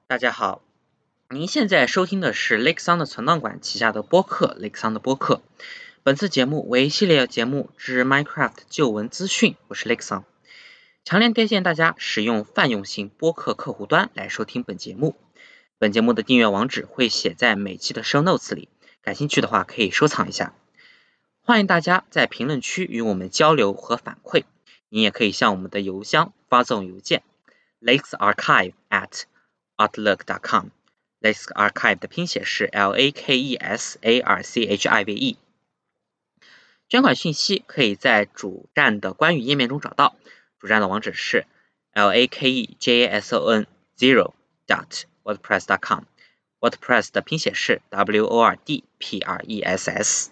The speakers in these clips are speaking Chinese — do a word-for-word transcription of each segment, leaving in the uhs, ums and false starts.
大家好，您现在收听的是雷克桑的存档馆旗下的播客雷克桑的播客。本次节目为系列节目之 Minecraft 旧闻资讯，我是雷克桑，强烈推荐大家使用泛用性播客客户端来收听本节目。本节目的订阅网址会写在每期的 show notes 里，感兴趣的话可以收藏一下。欢迎大家在评论区与我们交流和反馈，您也可以向我们的邮箱发送邮件 lakesarchive at outlook dot com。Lakesarchive 的拼写是 L A K E S A R C H I V E。 捐款讯息可以在主站的关于页面中找到，主站的网址是 L A K E J A S O N zero dot wordpress dot com。 WordPress 的拼写是 W O R D P R E S S。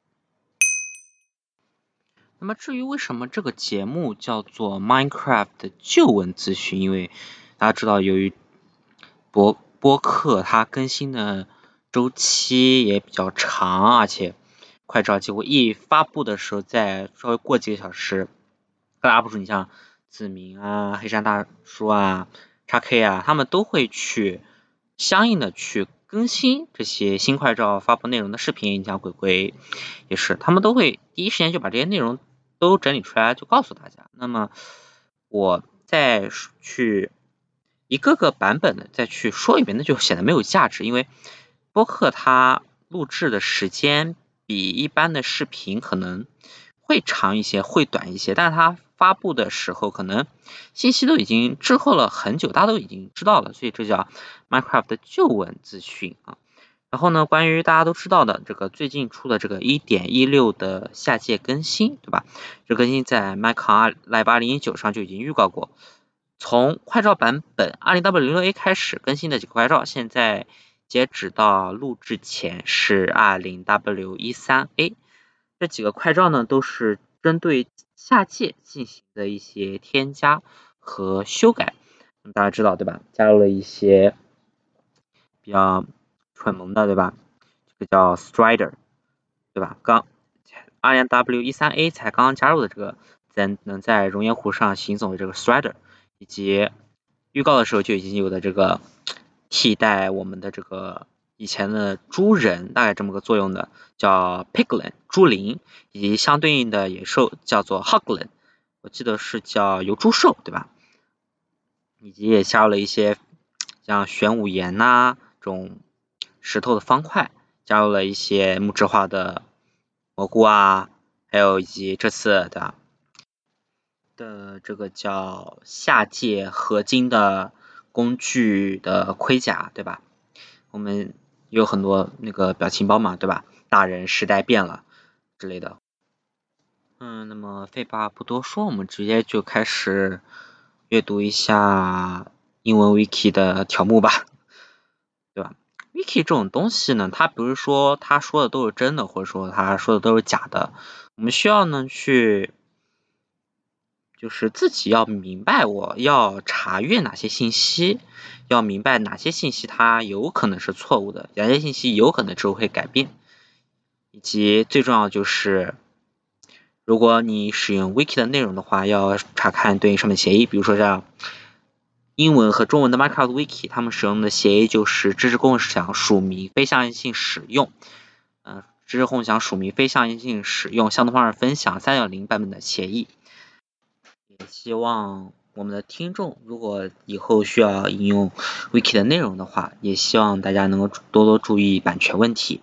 那么至于为什么这个节目叫做 Minecraft 的旧闻资讯，因为大家知道由于播播客它更新的周期也比较长，而且快照几乎一发布的时候再稍微过几个小时，各 U P 主你像子明啊、黑山大叔啊、X K 啊，他们都会去相应的去更新这些新快照发布内容的视频，你像鬼鬼也是，他们都会第一时间就把这些内容都整理出来就告诉大家。那么我再去一个个版本的再去说一遍，那就显得没有价值，因为播客它录制的时间比一般的视频可能会长一些，会短一些，但是它发布的时候可能信息都已经滞后了很久，大家都已经知道了，所以这叫 Minecraft 的旧闻资讯啊。然后呢，关于大家都知道的这个最近出的这个 一点一六 的下届更新，对吧？这更新在 Minecraft Live 二零一九上就已经预告过，从快照版本 二零 W 零六 A 开始更新的几个快照，现在截止到录制前是 二零 W 十三 A。 这几个快照呢都是针对下届进行的一些添加和修改，大家知道对吧？加入了一些比较蠢萌的，对吧？这个叫 Strider， 对吧？刚 二零 W 十三 A 才刚刚加入的这个在能在熔岩湖上行走的这个 Strider， 以及预告的时候就已经有的这个替代我们的这个以前的猪人大概这么个作用的叫 Piglin 猪灵，以及相对应的野兽叫做 Hoglin， 我记得是叫油猪兽，对吧？以及也加入了一些像玄武岩呐、啊、这种石头的方块，加入了一些木质化的蘑菇啊，还有以及这次的的这个叫下界合金的工具的盔甲，对吧？我们有很多那个表情包嘛，对吧？大人时代变了之类的。嗯，那么废话不多说，我们直接就开始阅读一下英文 wiki 的条目吧，对吧？ wiki 这种东西呢，它不是说他说的都是真的，或者说他说的都是假的，我们需要呢去就是自己要明白我要查阅哪些信息，要明白哪些信息它有可能是错误的，哪些信息有可能之后会改变，以及最重要就是如果你使用 wiki 的内容的话，要查看对应上面的协议，比如说像英文和中文的 Minecraft wiki， 他们使用的协议就是知识共享署名非象性使用，呃，知识共享署名非象性使用相同方式分享 三点零 版本的协议。也希望我们的听众如果以后需要引用 wiki 的内容的话，也希望大家能够多多注意版权问题。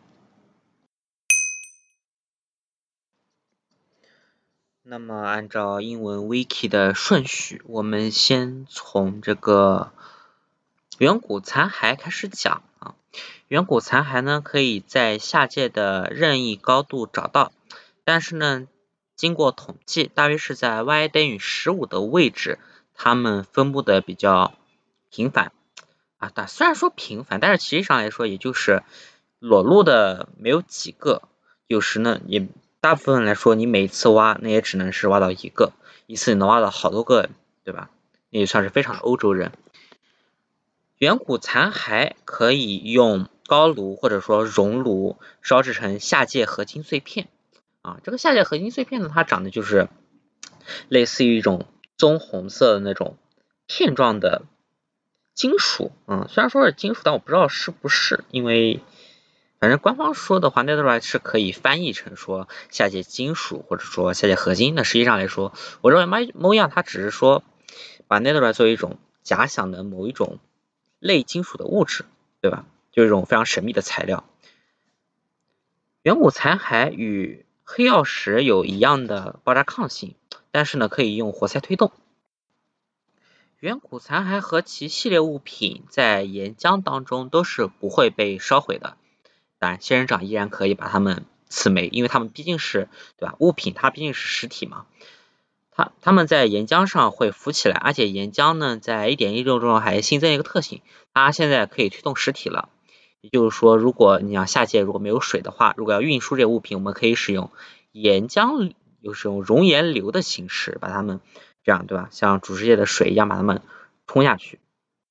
那么按照英文 wiki 的顺序，我们先从这个远古残骸开始讲啊。远古残骸呢可以在下界的任意高度找到，但是呢经过统计大约是在 y 等于十五的位置，它们分布的比较频繁啊。但虽然说频繁，但是实际上来说也就是裸露的没有几个，有时呢也大部分来说你每次挖那也只能是挖到一个，一次能挖到好多个，对吧？那也算是非常的欧洲人。远古残骸可以用高炉或者说熔炉烧制成下界合金碎片啊，这个下界合金碎片呢，它长得就是类似于一种棕红色的那种片状的金属，嗯，虽然说是金属，但我不知道是不是，因为反正官方说的话 netherite 是可以翻译成说下界金属或者说下界合金，那实际上来说，我认为 Mojang 它只是说把 netherite 作为一种假想的某一种类金属的物质，对吧？就是一种非常神秘的材料。远古残骸与黑曜石有一样的爆炸抗性，但是呢可以用活塞推动。远古残骸和其系列物品在岩浆当中都是不会被烧毁的，当然仙人掌依然可以把它们刺没，因为它们毕竟是对吧？物品它毕竟是实体嘛，它它们在岩浆上会浮起来，而且岩浆呢在 一点一六 中还新增一个特性，它现在可以推动实体了。也就是说，如果你想下界如果没有水的话，如果要运输这些物品，我们可以使用岩浆，就是用熔岩流的形式把它们这样对吧？像主世界的水一样把它们冲下去。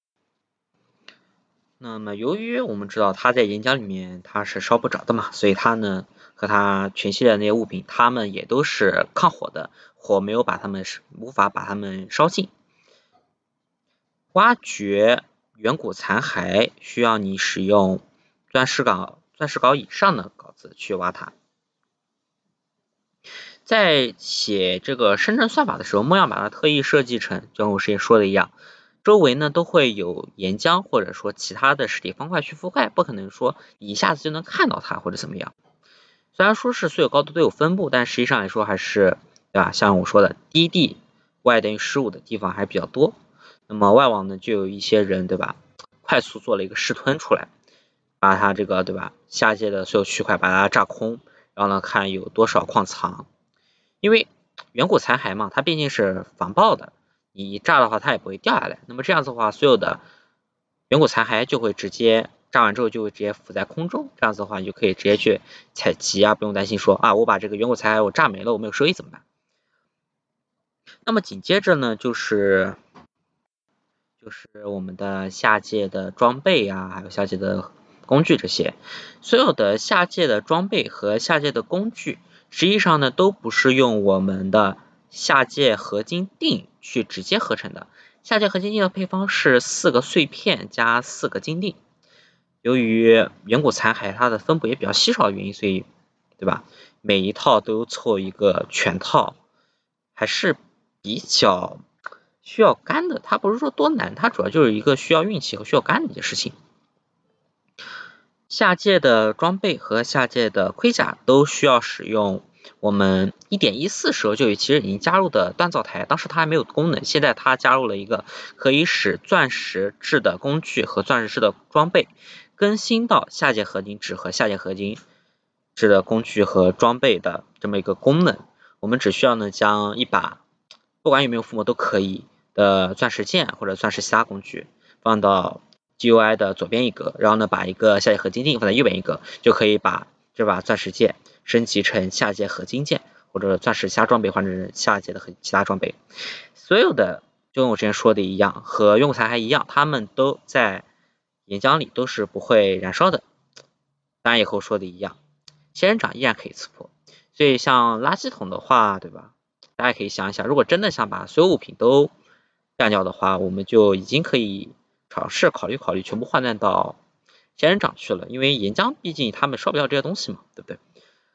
那么由于我们知道它在岩浆里面它是烧不着的嘛，所以它呢和它全系列的那些物品，它们也都是抗火的，火没有把它们无法把它们烧尽。挖掘远古残骸需要你使用钻石镐、钻石镐以上的镐子去挖它。在写这个生成算法的时候，梦样把它特意设计成，就跟我之前说的一样，周围呢都会有岩浆或者说其他的实体方块去覆盖，不可能说一下子就能看到它或者怎么样。虽然说是所有高度都有分布，但实际上来说还是对吧？像我说的低地 y 等于十五的地方还比较多。那么外网呢就有一些人对吧，快速做了一个试吞出来，把它这个对吧下界的所有区块把它炸空，然后呢看有多少矿藏。因为远古残骸嘛，它毕竟是防爆的，你一炸的话它也不会掉下来。那么这样子的话，所有的远古残骸就会直接炸完之后就会直接浮在空中，这样子的话你就可以直接去采集啊，不用担心说啊我把这个远古残骸我炸没了，我没有收益怎么办？那么紧接着呢就是就是我们的下界的装备啊，还有下界的工具这些，所有的下界的装备和下界的工具实际上呢都不是用我们的下界合金锭去直接合成的，下界合金锭的配方是四个碎片加四个金锭。由于远古残骸它的分布也比较稀少的原因，所以对吧，每一套都凑一个全套，还是比较需要干的，它不是说多难，它主要就是一个需要运气和需要干的一件事情。下界的装备和下界的盔甲都需要使用我们 一点一四 时候就其实已经加入的锻造台，当时它还没有功能，现在它加入了一个可以使钻石制的工具和钻石制的装备更新到下界合金制和下界合金制的工具和装备的这么一个功能。我们只需要呢将一把不管有没有附魔都可以的钻石剑或者钻石其他工具放到 G U I 的左边一格，然后呢把一个下界合金锭放在右边一格，就可以把这把钻石剑升级成下界合金剑，或者钻石其他装备换成下界的其他装备。所有的就跟我之前说的一样，和远古残骸一样，它们都在岩浆里都是不会燃烧的。当然也和我说的一样，仙人掌依然可以刺破。所以像垃圾桶的话，对吧？大家可以想一想，如果真的想把所有物品都干掉的话，我们就已经可以尝试考虑考虑全部换弹到仙人掌去了，因为岩浆毕竟他们烧不掉这些东西嘛，对不对？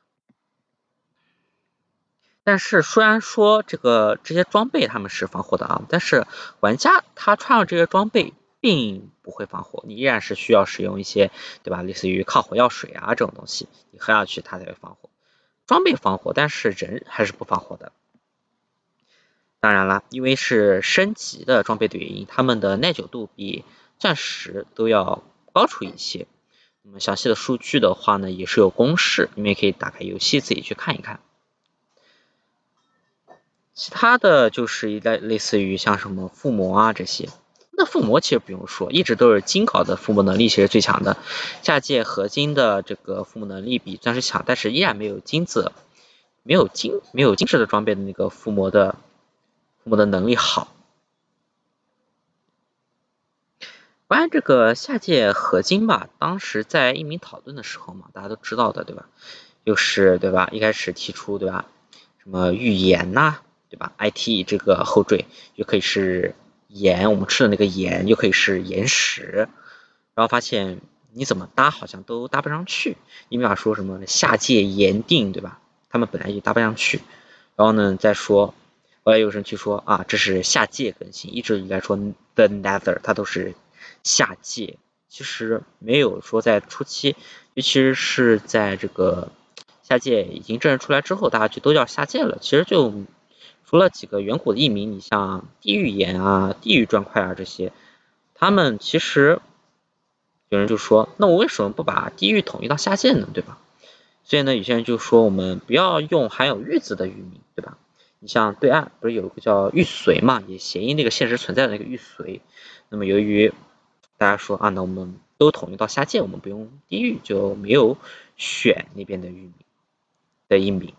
但是虽然说这个这些装备他们是防火的啊，但是玩家他穿上这些装备并不会防火，你依然是需要使用一些对吧，类似于抗火药水啊这种东西，你喝下去它才会防火。装备防火，但是人还是不防火的。当然了，因为是升级的装备的原因，它们的耐久度比钻石都要高出一些。那么详细的数据的话呢，也是有公式，你们也可以打开游戏自己去看一看。其他的就是一类类似于像什么附魔啊这些，那附魔其实不用说，一直都是金镐的附魔能力其实最强的，下界合金的这个附魔能力比钻石强，但是依然没有金子，没有金没有金质的装备的那个附魔的附魔的能力好。关于这个下界合金吧，当时在一鸣讨论的时候嘛，大家都知道的对吧？就是对吧？一开始提出对吧？什么预言呐、啊，对吧 ？I T 这个后缀就可以是盐，我们吃的那个盐，又可以是岩石，然后发现你怎么搭好像都搭不上去。你比方说什么下界盐定，对吧？他们本来就搭不上去。然后呢，再说，后来有人去说啊，这是下界更新，一直以来说 The Nether 它都是下界，其实没有说在初期，尤其是在这个下界已经正式出来之后，大家就都叫下界了。其实就除了几个远古的译名，你像地狱岩啊、地狱砖块啊这些，他们其实有人就说，那我为什么不把地狱统一到下界呢？对吧？所以呢，有些人就说我们不要用含有玉字的域名，对吧？你像对岸不是有一个叫玉髓嘛，也谐音那个现实存在的那个玉髓。那么由于大家说啊，那我们都统一到下界，我们不用地狱，就没有选那边的域名的译名。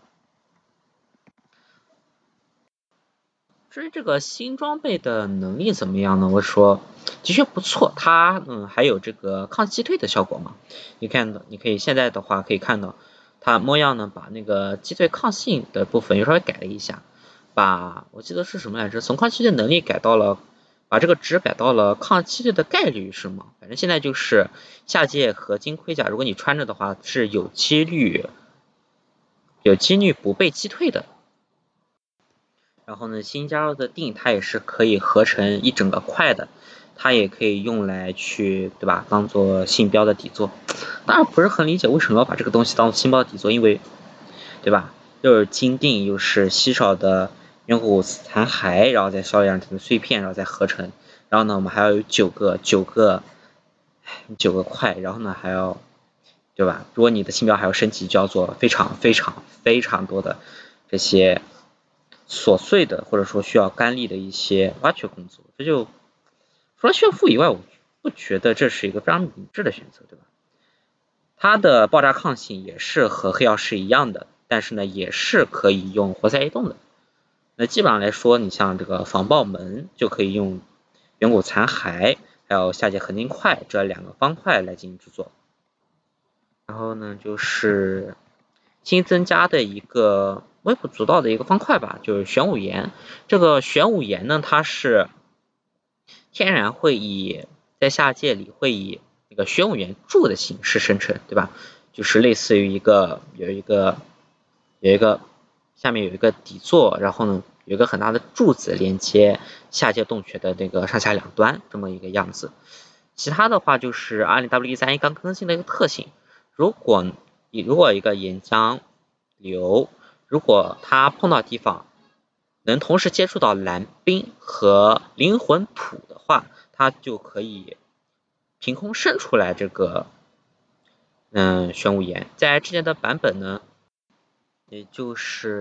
至于这个新装备的能力怎么样呢？我说的确不错，它嗯还有这个抗击退的效果嘛。你看到，你可以现在的话可以看到，它模样呢把那个击退抗性的部分又稍微改了一下，把我记得是什么来着？从抗击退能力改到了，把这个值改到了抗击退的概率是吗？反正现在就是下界合金盔甲，如果你穿着的话是有几率有几率不被击退的。然后呢，新加入的锭它也是可以合成一整个块的，它也可以用来去，对吧？当做信标的底座。当然不是很理解为什么要把这个东西当做信标的底座，因为，对吧？又是金锭，又是稀少的远古残骸，然后再烧养成的碎片，然后再合成。然后呢，我们还要有九个九个九个块，然后呢还要，对吧？如果你的信标还要升级，就要做非常非常非常多的这些琐碎的或者说需要肝力的一些挖掘工作，这就除了炫富以外，我不觉得这是一个非常明智的选择，对吧？它的爆炸抗性也是和黑曜石一样的，但是呢，也是可以用活塞移动的。那基本上来说，你像这个防爆门就可以用远古残骸还有下界合金块这两个方块来进行制作。然后呢，就是新增加的一个微不足道的一个方块吧，就是玄武岩。这个玄武岩呢，它是天然会以在下界里会以那个玄武岩柱的形式生成，对吧？就是类似于一个有一个有一个下面有一个底座，然后呢有一个很大的柱子连接下界洞穴的那个上下两端这么一个样子。其他的话就是 二零 W 一三 A 刚更新的一个特性，如果如果一个岩浆流，如果它碰到地方能同时接触到蓝冰和灵魂土的话，它就可以凭空生出来这个嗯玄武岩。在之前的版本呢，也就是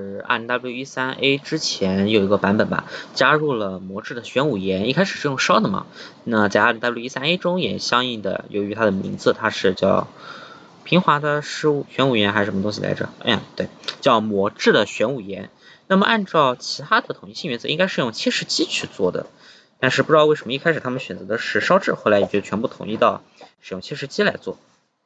二零 W 一三 A 之前有一个版本吧，加入了魔制的玄武岩，一开始是用烧的嘛。那在 二零 W 一三 A 中也相应的，由于它的名字它是叫平滑的失物玄武岩还是什么东西来着？哎呀，对，叫魔制的玄武岩。那么按照其他的统一性原则，应该是用切石机去做的，但是不知道为什么一开始他们选择的是烧制，后来也就全部统一到使用切石机来做。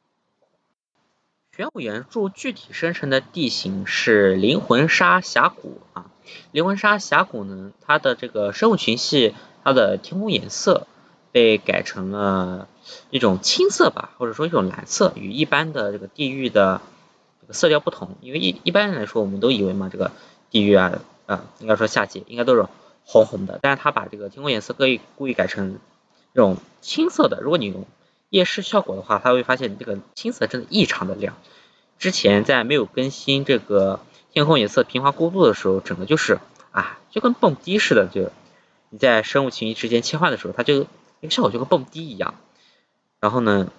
玄武岩柱具体生成的地形是灵魂沙峡谷啊，灵魂沙峡谷呢，它的这个生物群系，它的天空颜色被改成了一种青色吧，或者说一种蓝色，与一般的这个地域的这个色调不同。因为一一般来说，我们都以为嘛，这个地域啊啊，应该说下界应该都是红红的，但是它把这个天空颜色故意故意改成这种青色的。如果你用夜视效果的话，它会发现这个青色真的异常的亮。之前在没有更新这个天空颜色平滑过渡的时候，整个就是啊，就跟蹦迪似的，就你在生物群之间切换的时候，它就那个效果就跟蹦迪一样。然后呢，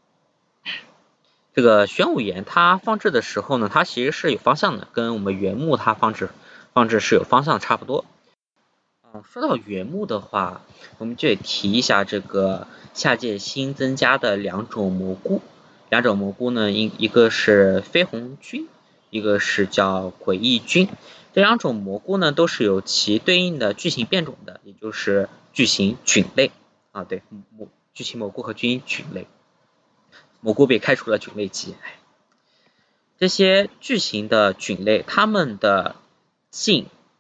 这个玄武岩它放置的时候呢，它其实是有方向的，跟我们原木它放置放置是有方向差不多。嗯，说到原木的话，我们就得提一下这个下界新增加的两种蘑菇。两种蘑菇呢，一一个是绯红菌，一个是叫诡异菌。这两种蘑菇呢，都是有其对应的巨型变种的，也就是巨型菌类啊，对，蘑巨型蘑菇和巨型菌类。蘑菇被开除了菌类级。这些巨型的菌类，它们的性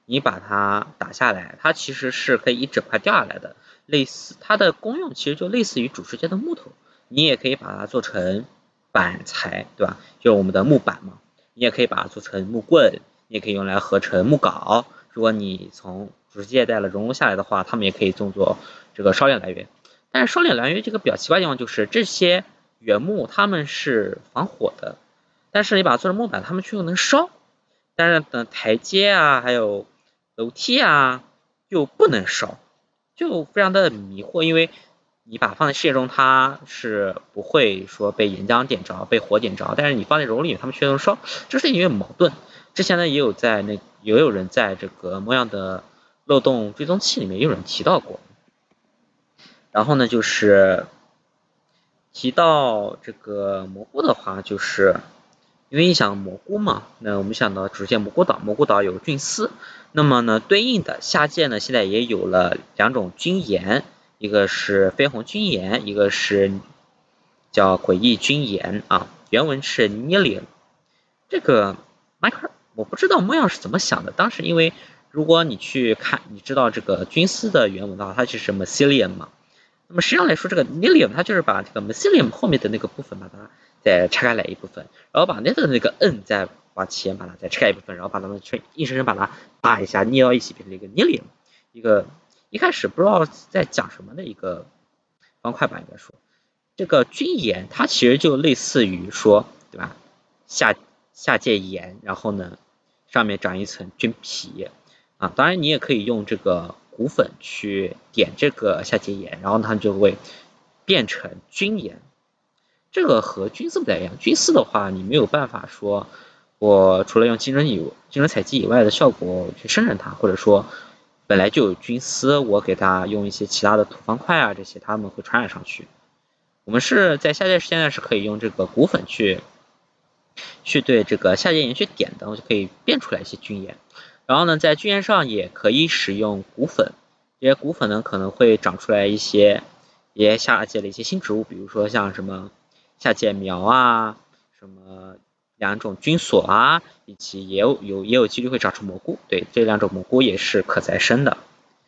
你把它打下来，它其实是可以一整块掉下来的，类似它的功用其实就类似于主世界的木头，你也可以把它做成板材，对吧？就是我们的木板嘛，你也可以把它做成木棍，你也可以用来合成木镐。如果你从主世界带了熔炉下来的话，它们也可以用作这个烧炼来源。但是烧炼来源这个比较奇怪的地方就是这些原木它们是防火的，但是你把它做成木板，它们却又能烧。但是等台阶啊，还有楼梯啊，又不能烧，就非常的迷惑。因为你把它放在世界中，它是不会说被岩浆点着、被火点着，但是你放在熔炉里，它们却能烧，这是因为矛盾。之前呢，也有在那也有人在这个模样的漏洞追踪器里面也有人提到过。然后呢，就是提到这个蘑菇的话，就是因为你想蘑菇嘛，那我们想到主线蘑菇岛，蘑菇岛有菌丝，那么呢，对应的下界呢，现在也有了两种菌岩，一个是绯红菌岩，一个是叫诡异菌岩啊，原文是 Nilium。这个 Minecraft 我不知道模样是怎么想的，当时因为如果你去看，你知道这个菌丝的原文的话，它就是 Mycelium 嘛。那么实际上来说，这个 Nilium 它就是把这个 Mycelium 后面的那个部分把它再拆开来一部分，然后把那个那个 N 再往前把它再拆开一部分，然后把它们全硬生生把它打一下捏到一起，变成一个 Nilium， 一个一开始不知道在讲什么的一个方块吧，应该说这个菌岩它其实就类似于说，对吧？下下界岩，然后呢上面长一层菌皮啊，当然你也可以用这个骨粉去点这个下界岩，然后它就会变成菌岩。这个和菌丝不太一样，菌丝的话你没有办法说我除了用精神以精神采集以外的效果去生成它，或者说本来就有菌丝，我给它用一些其他的土方块啊这些，它们会传染上去。我们是在下界现在是可以用这个骨粉去去对这个下界岩去点的，就可以变出来一些菌岩。然后呢，在菌岩上也可以使用骨粉，这些骨粉呢可能会长出来一些一些下界的一些新植物，比如说像什么下界苗啊，什么两种菌锁啊，以及也有有也有几率会长出蘑菇。对，这两种蘑菇也是可再生的。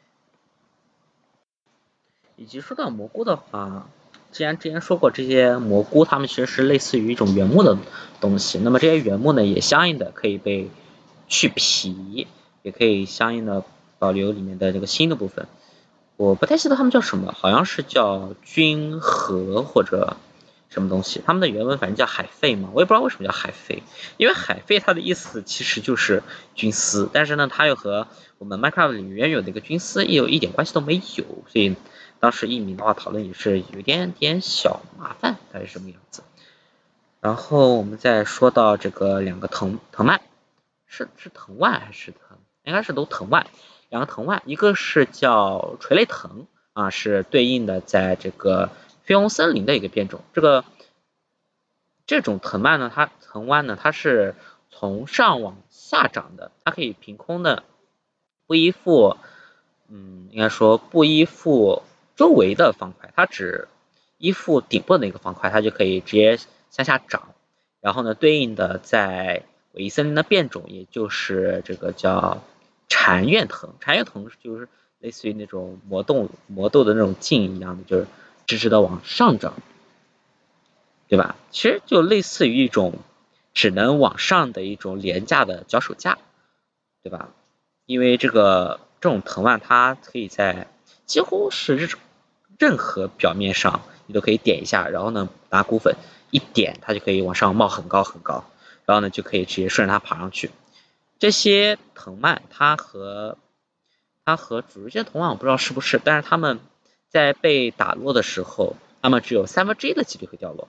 以及说到蘑菇的话，既然之前说过这些蘑菇，它们其实是类似于一种原木的东西，那么这些原木呢，也相应的可以被去皮，也可以相应的保留里面的这个新的部分。我不太记得它们叫什么，好像是叫菌核或者什么东西，它们的原文反正叫海肺嘛，我也不知道为什么叫海肺，因为海肺它的意思其实就是菌丝，但是呢，它又和我们 Minecraft 里面有那个菌丝也有一点关系都没有，所以当时译名的话讨论也是有一点点小麻烦，大概是什么样子。然后我们再说到这个两个藤藤蔓，是是藤蔓还是藤？应该是都藤蔓，两个藤蔓，一个是叫垂类藤啊，是对应的在这个绯红森林的一个变种。这个这种藤蔓呢，它藤蔓呢，它是从上往下长的，它可以凭空的不依附，嗯，应该说不依附周围的方块，它只依附顶部的那个方块，它就可以直接向下长。然后呢，对应的在伪森林的变种，也就是这个叫禅院藤，禅院藤就是类似于那种魔豆魔豆的那种茎一样的，就是直直的往上长，对吧？其实就类似于一种只能往上的一种廉价的脚手架，对吧？因为这个这种藤蔓它可以在几乎是这种任何表面上你都可以点一下，然后呢拿骨粉一点，它就可以往上冒很高很高，然后呢就可以直接顺着它爬上去。这些藤蔓它和它和主世界藤蔓我不知道是不是，但是它们在被打落的时候，它们只有三分之一的几率会掉落。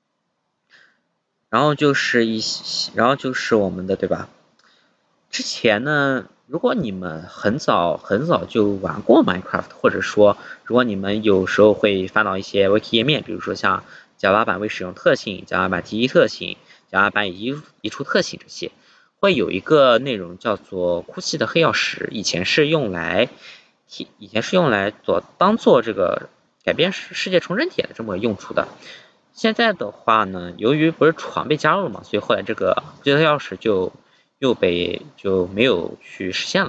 然后就是一些，然后就是我们的对吧？之前呢，如果你们很早很早就玩过 Minecraft， 或者说如果你们有时候会翻到一些 wiki 页面，比如说像 Java 版未使用特性、Java 版第一特性、Java 版移移除特性这些，会有一个内容叫做哭泣的黑曜石，以前是用来以前是用来做当做这个改变世世界重生帖的这么用处的。现在的话呢，由于不是床被加入了嘛，所以后来这个这个钥匙就又被就没有去实现了。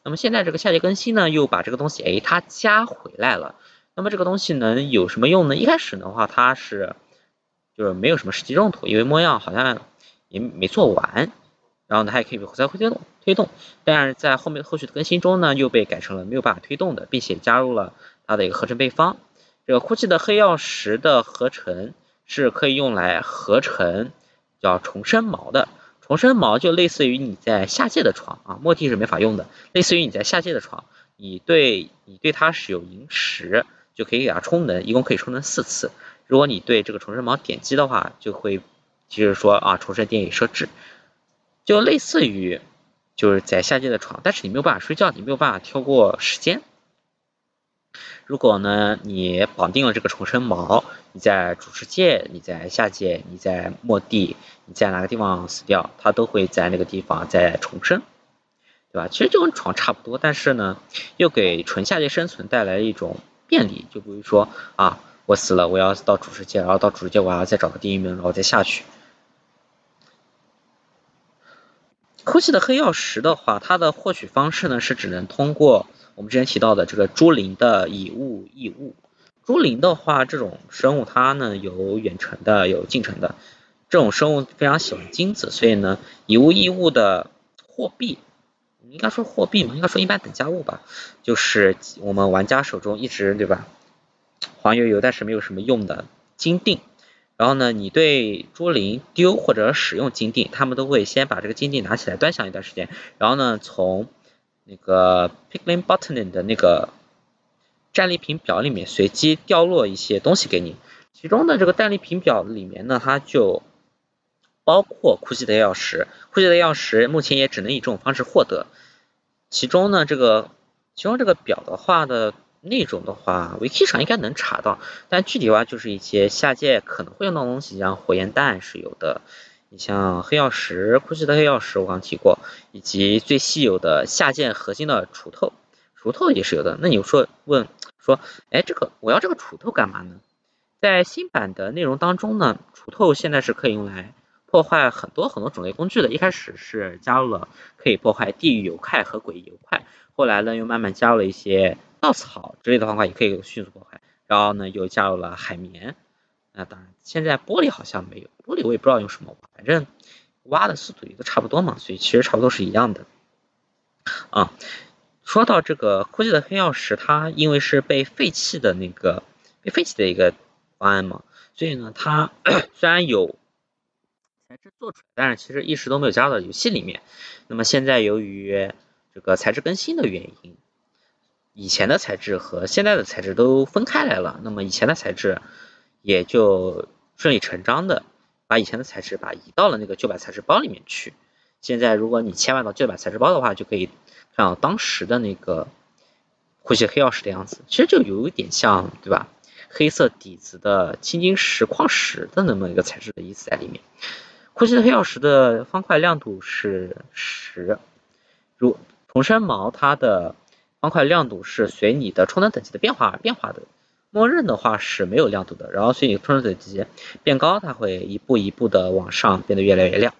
那么现在这个下届更新呢，又把这个东西哎它加回来了。那么这个东西能有什么用呢？一开始的话，它是就是没有什么实际用途，因为模样好像也没做完，然后呢，它也可以再推动推动，但是在后面后续的更新中呢，又被改成了没有办法推动的，并且加入了它的一个合成配方。这个 Gucci 的黑曜石的合成是可以用来合成叫重生毛的。重生毛就类似于你在下界的床啊，末地是没法用的，类似于你在下界的床，你对你对它是有萤石，就可以给它充能，一共可以充能四次。如果你对这个重生毛点击的话，就会就是说啊重生电影设置，就类似于就是在下界的床，但是你没有办法睡觉，你没有办法跳过时间。如果呢你绑定了这个重生毛，你在主世界，你在下界，你在末地，你在哪个地方死掉，它都会在那个地方再重生，对吧？其实就跟床差不多，但是呢又给纯下界生存带来一种便利，就比如说啊我死了，我要到主世界，然后到主世界我要再找个地狱门，然后再下去。Gucci 的黑曜石的话，它的获取方式呢是只能通过我们之前提到的这个蛛灵的以物易物。蛛灵的话，这种生物它呢有远程的，有近程的。这种生物非常喜欢金子，所以呢以物易物的货币，应该说货币嘛，应该说一般等价物吧，就是我们玩家手中一直对吧黄油油但是没有什么用的金锭。然后呢，你对蛛灵丢或者使用金锭，他们都会先把这个金锭拿起来端详一段时间，然后呢，从那个 Piglin Botany 的那个战利品表里面随机掉落一些东西给你，其中的这个战利品表里面呢，它就包括库奇的钥匙，库奇的钥匙目前也只能以这种方式获得。其中呢，这个其中这个表的话的内容的话 ，wiki 上应该能查到，但具体的话就是一些下界可能会用到的东西，像火焰弹是有的，你像黑曜石，库奇的黑曜石我刚提过，以及最稀有的下界核心的锄头，锄头也是有的。那你说问说，哎，这个我要这个锄头干嘛呢？在新版的内容当中呢，锄头现在是可以用来破坏很多很多种类工具的。一开始是加入了可以破坏地狱油块和诡异油块，后来呢又慢慢加入了一些稻草之类的方块，也可以迅速破坏。然后呢又加入了海绵，那当然现在玻璃好像没有，玻璃我也不知道用什么挖，反正挖的速度也都差不多嘛，所以其实差不多是一样的。啊，说到这个科技的黑曜石，它因为是被废弃的那个被废弃的一个方案嘛，所以呢它虽然有材质做出来，但是其实一直都没有加到游戏里面。那么现在由于这个材质更新的原因，以前的材质和现在的材质都分开来了。那么以前的材质也就顺理成章的把以前的材质把移到了那个旧版材质包里面去。现在如果你切换到旧版材质包的话，就可以看到当时的那个呼吸黑曜石的样子，其实就有一点像，对吧？黑色底子的青金石矿石的那么一个材质的意思在里面。呼吸的黑曜石的方块亮度是十，如重生毛它的方块亮度是随你的充能等级的变化而变化的，默认的话是没有亮度的，然后随你充能等级变高，它会一步一步的往上变得越来越亮。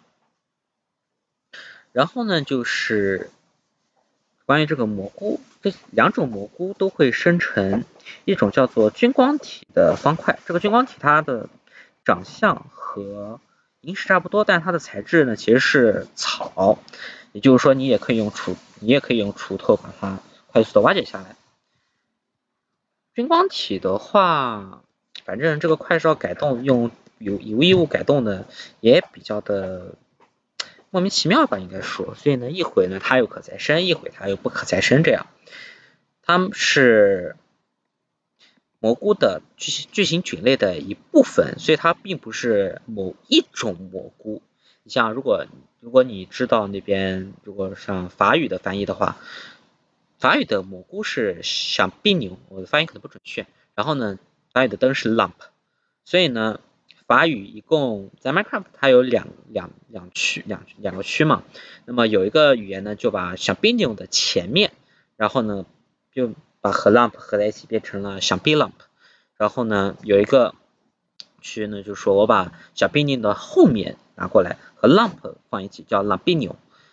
然后呢，就是关于这个蘑菇，这两种蘑菇都会生成一种叫做军光体的方块。这个军光体它的长相和萤石差不多，但它的材质呢其实是草，也就是说你也可以用锄，你也可以用锄头把它快速的挖掘下来。军光体的话，反正这个快烧改动用有有异物改动的也比较的莫名其妙吧，应该说，所以呢，一会呢它又可再生，一会它又不可再生，这样，它们是蘑菇的巨巨型菌类的一部分，所以它并不是某一种蘑菇。你像如果如果你知道那边如果像法语的翻译的话，法语的蘑菇是像冰牛，我的发音可能不准确。然后呢，法语的灯是 lamp， 所以呢。法语一共在 Minecraft 它有两两两区两两个区嘛，那么有一个语言呢就把小 b i n 的前面，然后呢就把和 lamp 合在一起变成了小 b lamp， 然后呢有一个区呢就说我把小 b i n 的后面拿过来和 lamp 放一起叫 l a m b i n o，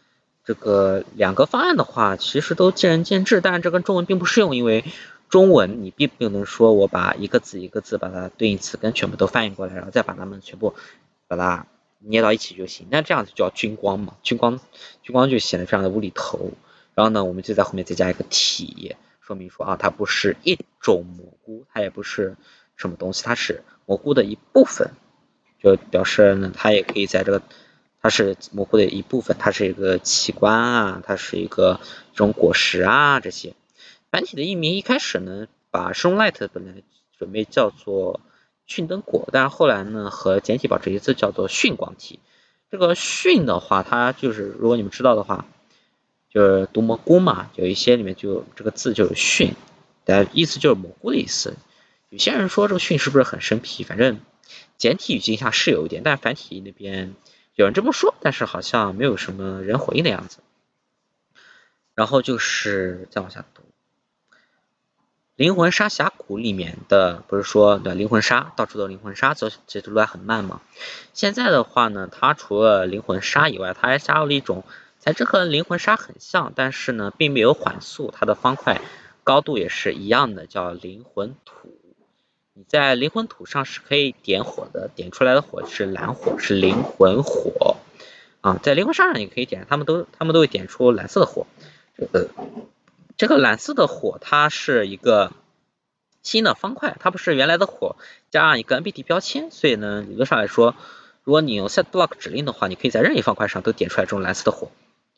这个两个方案的话，其实都见仁见智，但是这跟中文并不适用，因为中文你并不能说我把一个字一个字把它对应词根全部都翻译过来，然后再把它们全部把它捏到一起就行。那这样子就叫均光嘛，均光均光就显得非常的无厘头。然后呢，我们就在后面再加一个体，说明说啊，它不是一种蘑菇，它也不是什么东西，它是蘑菇的一部分，就表示呢，它也可以在这个。它是蘑菇的一部分，它是一个器官啊，它是一个这种果实啊这些。繁体的译名一开始呢，把 Sunlight 本来准备叫做巽灯果，但是后来呢和简体保持一致叫做巽光体。这个巽的话，它就是如果你们知道的话，就是毒蘑菇嘛，有一些里面就这个字就有巽，但意思就是蘑菇的意思。有些人说这个巽是不是很生僻？反正简体语境下是有一点，但繁体那边。有人这么说，但是好像没有什么人回应的样子。然后就是再往下读，《灵魂沙峡谷》里面的不是说的灵魂沙到处都灵魂沙，走这路还很慢吗？现在的话呢，它除了灵魂沙以外，它还加入了一种材质和灵魂沙很像，但是呢并没有缓速，它的方块高度也是一样的，叫灵魂土。你在灵魂土上是可以点火的，点出来的火是蓝火，是灵魂火啊。在灵魂沙上也可以点，他们都他们都会点出蓝色的火。这个这个蓝色的火它是一个新的方块，它不是原来的火加上一个 N B T 标签，所以呢理论上来说，如果你用 set block 指令的话，你可以在任意方块上都点出来这种蓝色的火。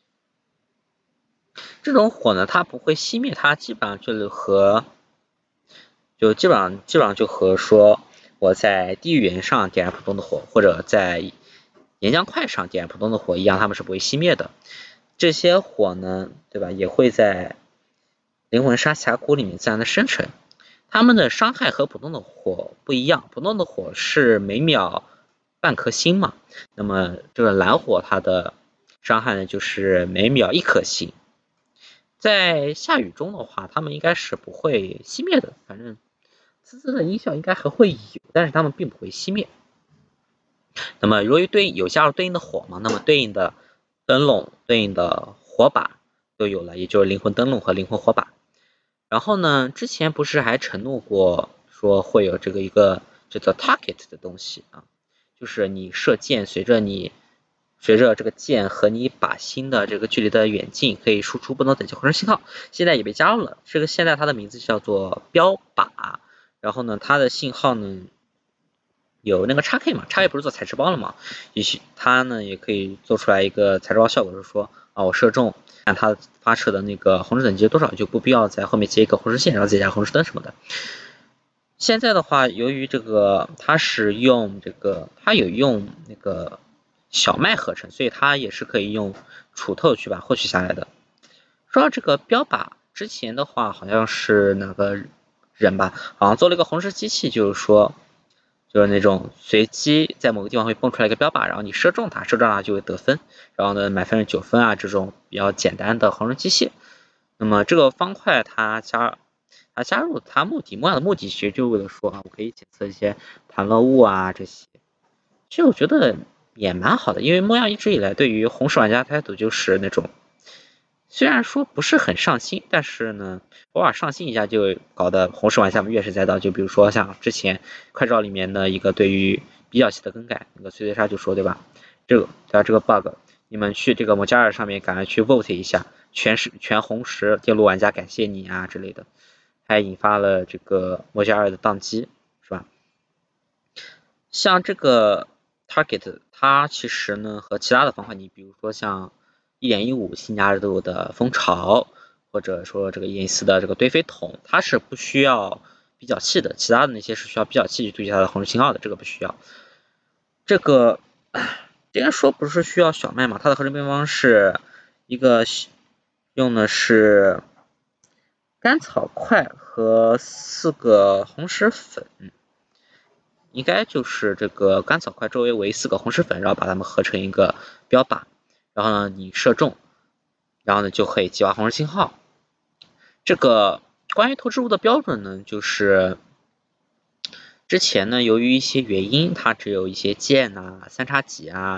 这种火呢，它不会熄灭，它基本上就是和就基本上基本上就和说我在地狱岩上点燃普通的火，或者在岩浆块上点燃普通的火一样，它们是不会熄灭的。这些火呢，对吧，也会在灵魂沙峡谷里面自然的生成。它们的伤害和普通的火不一样，普通的火是每秒半颗星嘛，那么这个蓝火它的伤害呢就是每秒一颗星。在下雨中的话，它们应该是不会熄灭的，反正滋滋的音效应该还会有，但是它们并不会熄灭。那么由于对应有加入对应的火嘛，那么对应的灯笼、对应的火把都有了，也就是灵魂灯笼和灵魂火把。然后呢，之前不是还承诺过说会有这个一个叫做 target 的东西啊，就是你射箭，随着你随着这个箭和你靶心的这个距离的远近，可以输出不同等级红声信号。现在也被加入了，这个现在它的名字叫做标靶。然后呢，它的信号呢有那个 X K 嘛 ，X K 不是做材质包了吗？也许它呢也可以做出来一个材质包效果，就是说啊，我射中，看它发射的那个红石等级多少，就不必要在后面接一个红石线，然后再加红石灯什么的。现在的话，由于这个它是用这个，它有用那个小麦合成，所以它也是可以用储透去把获取下来的。说到这个标靶，之前的话好像是哪个人吧，好像做了一个红石机器，就是说，就是那种随机在某个地方会蹦出来一个标靶，然后你射中它，射中它就会得分，然后呢满分是九分啊，这种比较简单的红石机械。那么这个方块它加它加入它目的，模样的目的其实就是为了说啊，我可以检测一些弹落物啊这些。其实我觉得也蛮好的，因为模样一直以来对于红石玩家态度就是那种。虽然说不是很上心，但是呢，偶尔上心一下就搞得红石玩家们怨声载道。就比如说像之前快照里面的一个对于比较器的更改，那个碎碎沙就说对吧，这个对吧这个 bug， 你们去这个摩加尔上面赶快去 vote 一下，全是全红石电路玩家感谢你啊之类的，还引发了这个摩加尔的宕机，是吧？像这个 target， 它其实呢和其他的方块，你比如说像一点一五新加入的蜂巢，或者说这个一点一四的这个堆飞桶，它是不需要比较器的，其他的那些是需要比较器去对它的红石信号的，这个不需要。这个既然说不是需要小麦嘛，它的合成配方是一个用的是甘草块和四个红石粉，应该就是这个甘草块周围围四个红石粉，然后把它们合成一个标靶，然后呢你射中，然后呢就可以激发红石信号。这个关于投掷物的标准呢，就是之前呢由于一些原因，它只有一些剑啊、三叉戟啊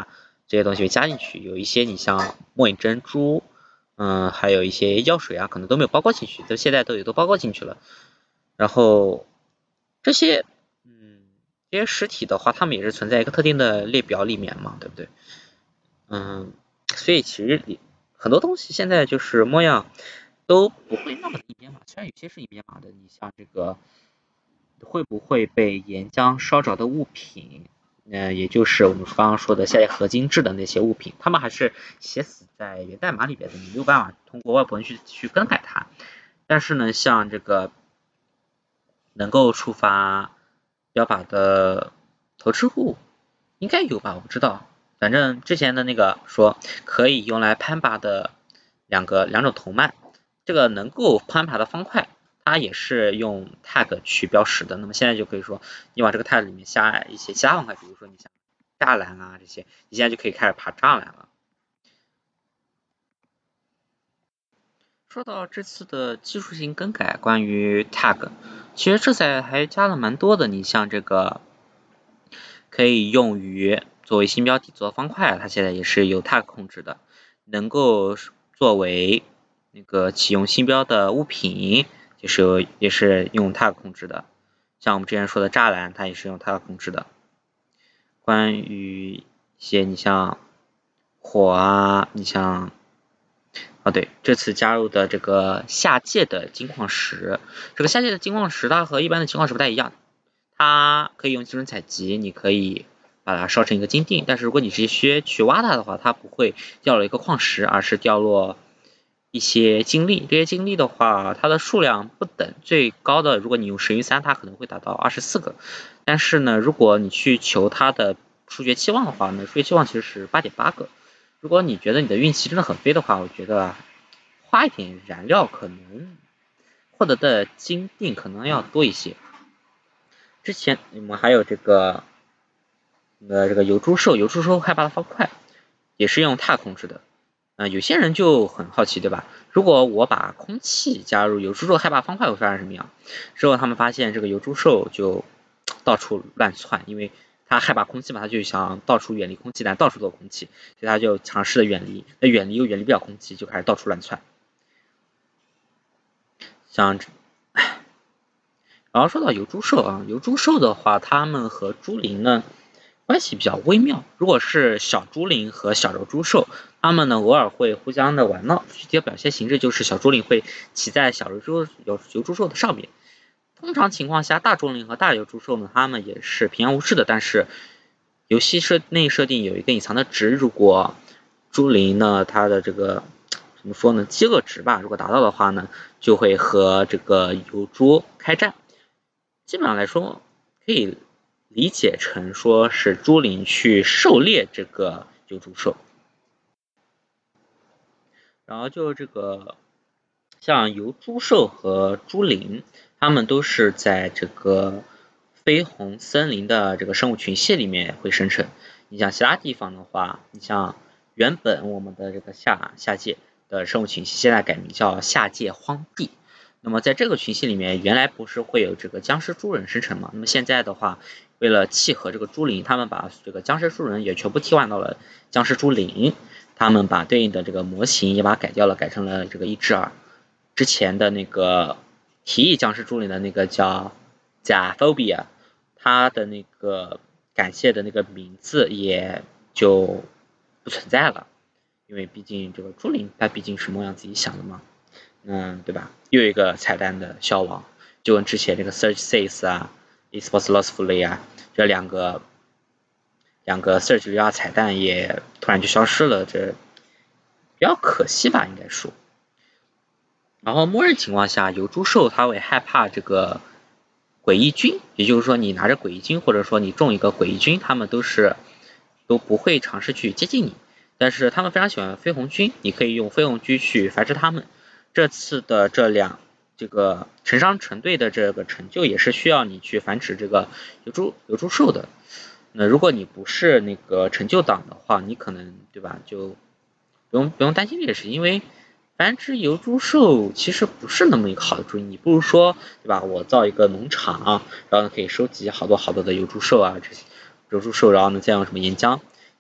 这些东西会加进去，有一些你像末影珍珠，嗯，还有一些药水啊，可能都没有包括进去，都现在都有都包括进去了。然后这些，嗯，这些实体的话，它们也是存在一个特定的列表里面嘛，对不对？嗯，所以其实很多东西现在就是模样都不会那么一边码，虽然有些是一边码的，你像这个会不会被岩浆烧着的物品，呃，也就是我们刚刚说的下列合金制的那些物品，它们还是写死在源代码里边的，你没有办法通过外部文去去更改它。但是呢，像这个能够触发标靶的投掷物，应该有吧？我不知道。反正之前的那个说可以用来攀爬的两个两种头曼，这个能够攀爬的方块，它也是用 tag 去标识的。那么现在就可以说，你往这个 tag 里面下一些其他方块，比如说你像栅栏啊这些，你现在就可以开始爬栅栏了。说到这次的技术性更改，关于 tag，其实这次还加了蛮多的。你像这个可以用于作为新标底座方块，它现在也是有 tag 控制的，能够作为那个启用新标的物品，就是也是用 tag 控制的。像我们之前说的栅栏，它也是用 tag 控制的。关于一些你像火啊，你像啊对，这次加入的这个下界的金矿石，这个下界的金矿石它和一般的金矿石不太一样，它可以用精准采集，你可以把它烧成一个金锭，但是如果你直接去挖它的话，它不会掉落一个矿石，而是掉落一些精粒。这些精粒的话，它的数量不等，最高的如果你用神域三，它可能会达到二十四个，但是呢，如果你去求它的数学期望的话呢，数学期望其实是八点八个。如果你觉得你的运气真的很飞的话，我觉得花一点燃料可能获得的金锭可能要多一些。之前我们还有这个呃这个油猪兽，油猪兽害怕的方块也是用 tag 控制的。呃，有些人就很好奇，对吧？如果我把空气加入油猪兽害怕方块会发生什么样？之后他们发现这个油猪兽就到处乱窜，因为它害怕空气嘛，它就想到处远离空气，但到处都有空气，所以它就尝试的远离，那远离又远离不了空气，就开始到处乱窜。像，然后说到油猪兽啊，油猪兽的话，它们和猪灵呢关系比较微妙。如果是小猪灵和小肉猪兽，它们呢偶尔会互相的玩闹，具体的表现形式就是小猪灵会骑在小肉猪油油猪兽的上面。通常情况下，大猪灵和大油猪兽呢，它们也是平安无事的。但是游戏设内设定有一个隐藏的值，如果猪灵呢它的这个怎么说呢饥饿值吧，如果达到的话呢，就会和这个油猪开战。基本上来说，可以理解成说是猪灵去狩猎这个油猪兽。然后就这个像油猪兽和猪灵，它们都是在这个绯红森林的这个生物群系里面会生成。你像其他地方的话，你像原本我们的这个下下界的生物群系，现在改名叫下界荒地。那么在这个群系里面，原来不是会有这个僵尸猪人生成吗？那么现在的话，为了契合这个猪灵，他们把这个僵尸猪人也全部替换到了僵尸猪灵。他们把对应的这个模型也把它改掉了，改成了这个一只耳。之前的那个提议僵尸猪灵的那个叫贾 phobia， 它的那个感谢的那个名字也就不存在了，因为毕竟这个猪灵它毕竟是模样自己想的嘛，嗯，对吧？又有一个彩蛋的消亡，就跟之前这个 Search Says 啊 ，Esports Lossfully 啊，这两个两个 Search 流量彩蛋也突然就消失了，这比较可惜吧，应该说。然后默认情况下，油猪兽它会害怕这个诡异菌，也就是说你拿着诡异菌，或者说你中一个诡异菌，他们都是都不会尝试去接近你。但是他们非常喜欢绯红菌，你可以用绯红菌去繁殖它们。这次的这两这个成双成对的这个成就也是需要你去繁殖这个油猪油猪兽的。那如果你不是那个成就党的话，你可能对吧就不用不用担心这个事，因为繁殖油猪兽其实不是那么一个好的主意，你不如说对吧，我造一个农场，然后呢可以收集好多好多的油猪兽啊，这些油猪兽，然后呢再用什么岩浆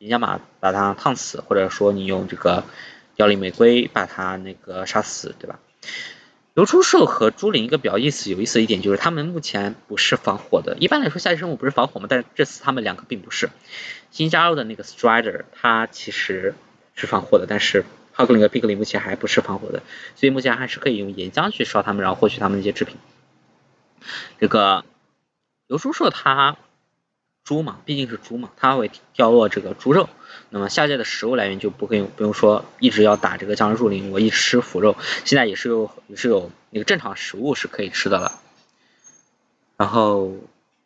岩浆马把它烫死，或者说你用这个凋零玫瑰把它那个杀死，对吧？流出兽和猪灵一个比较意思有意思的一点就是，它们目前不是防火的。一般来说，夏季生物不是防火嘛，但是这次它们两个并不是。新加入的那个 Strider， 它其实是防火的，但是 Hoglin 和 Piglin 目前还不是防火的，所以目前还是可以用岩浆去烧它们，然后获取它们的一些制品。这个流出兽它猪嘛，毕竟是猪嘛，它会掉落这个猪肉。那么下界的食物来源就不用不用说，一直要打这个僵尸树林，我一直吃腐肉，现在也是有也是有那个正常食物是可以吃的了。然后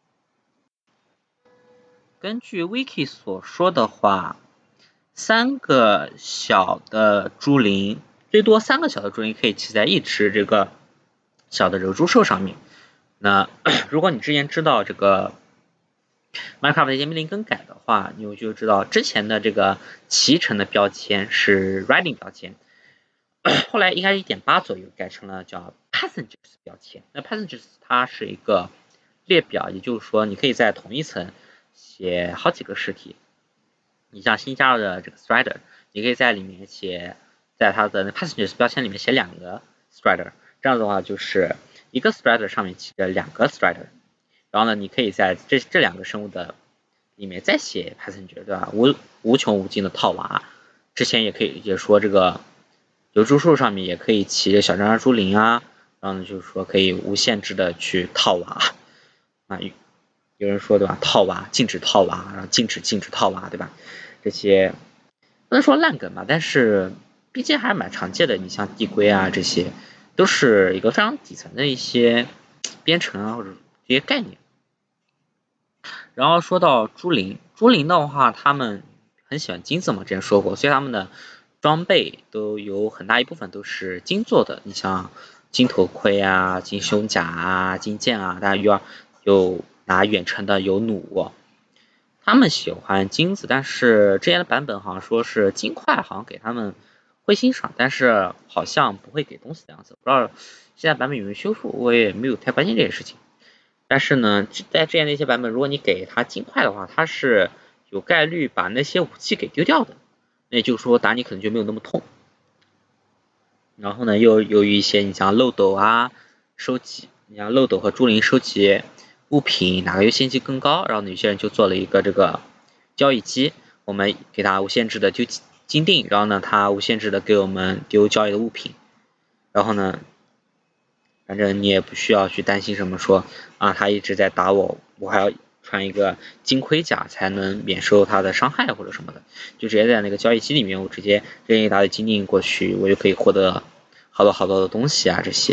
根据 Wiki 所说的话，三个小的猪灵，最多三个小的猪灵可以骑在一只这个小的柔猪兽上面。那如果你之前知道这个 Minecraft 的一些命令更改的话，你就知道之前的这个骑乘的标签是 riding 标签，后来应该是 一点八 左右改成了叫 passengers 标签。那 passengers 它是一个列表，也就是说你可以在同一层写好几个实体。你像新加入的这个 strider， 你可以在里面写，在它的 passengers 标签里面写两个 strider， 这样的话就是一个 strider 上面骑着两个 strider。然后呢，你可以在这这两个生物的里面再写 passenger， 对吧？无无穷无尽的套娃。之前也可以也说这个流珠树上面也可以骑着小张猪灵啊，然后呢就是说可以无限制的去套娃啊，有人说对吧？套娃禁止套娃，然后禁止禁止套娃，对吧？这些不能说烂梗吧，但是毕竟还是蛮常见的。你像地龟啊这些，都是一个非常底层的一些编程啊或者这些概念。然后说到猪灵，猪灵的话，他们很喜欢金子嘛，之前说过，所以他们的装备都有很大一部分都是金做的。你像金头盔啊、金胸甲啊、金剑啊，大家有有拿远程的有弩，他们喜欢金子，但是之前的版本好像说是金块好像给他们会欣赏，但是好像不会给东西的样子，不知道现在版本有没有修复，我也没有太关心这件事情。但是呢，在之前的一些版本，如果你给他金块的话，他是有概率把那些武器给丢掉的，那也就是说打你可能就没有那么痛。然后呢，又由于一些你像漏斗啊收集，你像漏斗和猪灵收集物品哪个优先级更高，然后呢有些人就做了一个这个交易机，我们给他无限制的丢金锭，然后呢他无限制的给我们丢交易的物品，然后呢反正你也不需要去担心什么说啊他一直在打我，我还要穿一个金盔甲才能免受他的伤害或者什么的，就直接在那个交易机里面我直接扔一大堆金锭过去，我就可以获得好多好多的东西啊这些。